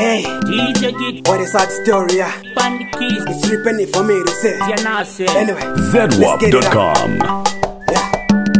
Hey, DJ Git, what a sad story, yeah. Bandy Keys, It's 3 penny for me to say. Janase. Anyway, let's get it ZWAP.com. Yeah.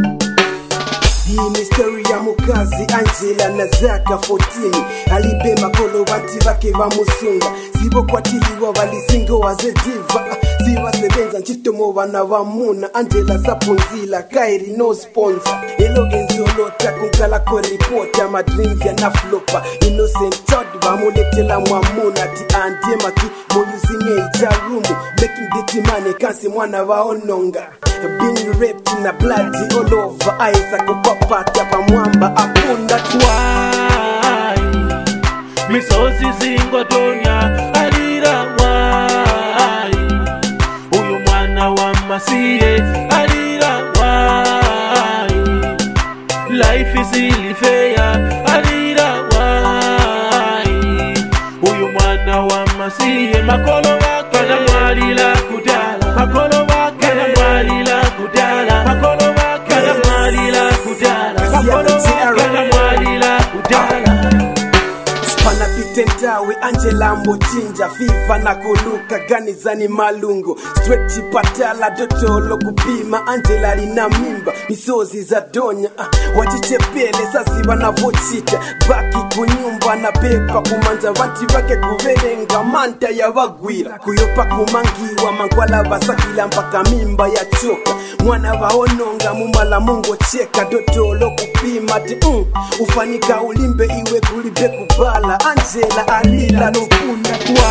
Hii ni story ya mukazi Angela na Zaka 14. Alibe makolo banti bake bamusunga. Sibo kwatiliwa balisingo wazediva. Siwa sebenza nchitomo bana bamuna. Angela sapunzila kairi no sponsor. Elo enzolota kunkala ko report ya madreams ya naflopa. Innocent child bamuletela mwamuna. Ti andie maki moyuzinge ijarumu. Making dirty money kansi mwana waononga. Being raped in a bloody all over. Eyes ako papata pa mwamba apunda Why? Misozi zingo donya alira why? Uyu mwana wa masiye alira why? Life is really fair alira why? Uyu mwana wa masiye makolo wake na mwalila kudala. Makolo wake na mwalila kudala. Makolo wake na mwalila kudala. Makolo wake na mwalila kudala. Spana pitentawe Angela mbochinja Fiva na kuluka ganizani malungo Straight chipatala dotolo kupima Angela lina mimba misozi za donya Wachichepele sasi wanavochita Baki kunyumba na pepa kumanja Wanti wake kuverenga manta ya wagwira Kuyopa kumangiwa mangwala basakila mpaka mimba ya choka Mwana waononga mumala mungo cheka Dotolo kupima ti ufanika ulimbe iwe kulibe kubala Angela alila nopunda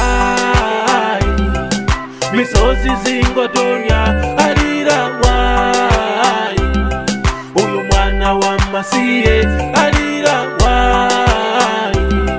Why? Misozi zingo donya alira why? Uyu mwana wa masiye alira why?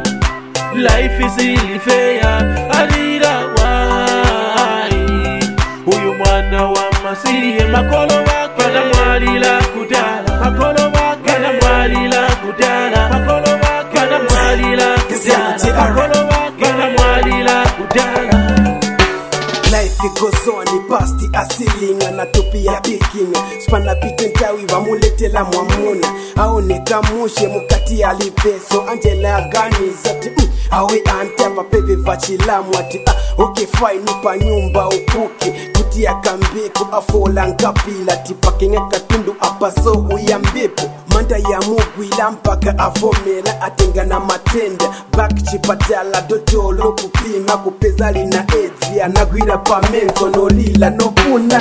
Life is really fair alira why? Uyu mwana wa masiye makolo wake na mwalila kudala. Makolo wake na mwalila kudala. Makolo wake na mwalila kudala. Makolo wake na mwalila kudala. Life goes on, pasti asilinga na topi ya bikinga Spana pitentawi wamuletela mwamuna Aoneka mushe mukati alipeso Angela aganiza ti awe ante mapeve vachilamu ati okay fine nipa nyumba ukuki Kutia kambiku afola nkapila Tipakenga katundu apaso uyambipu Manda ya mugwila mpaka avomela Atenga na matenda Back chipatala dotolo kupima Kupezali na edzi Anagwira pamenzo no lila no puna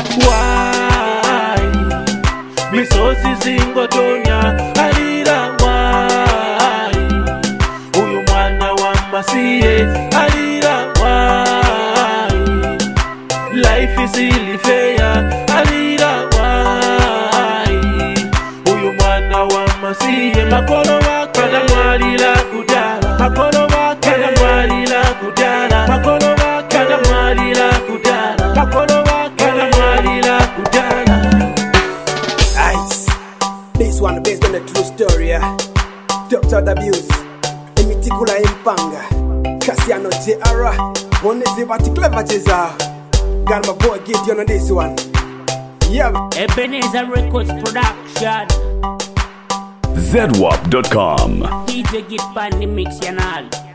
Why? Misozi zingo donya alira why? Uyu mwana wa masiye alira why? Life is really fair alira why? Uyu mwana wa masiye makolo wake na mwalila kudala. Makolo wake na mwalila kudala. Makolo wake na mwalila kudala. Makolo wake na mwalila kudala. Ice. This one based on a true story, yeah. Dr. Abuse, Emitikula Impanga, Cassiano J.R. Monesi Vati Clever Cheza. Got my boy Gideon on this one. Yeah. Ebenezer Records Production. ZWAP.com. DJ Git Bandy Mix Yanal.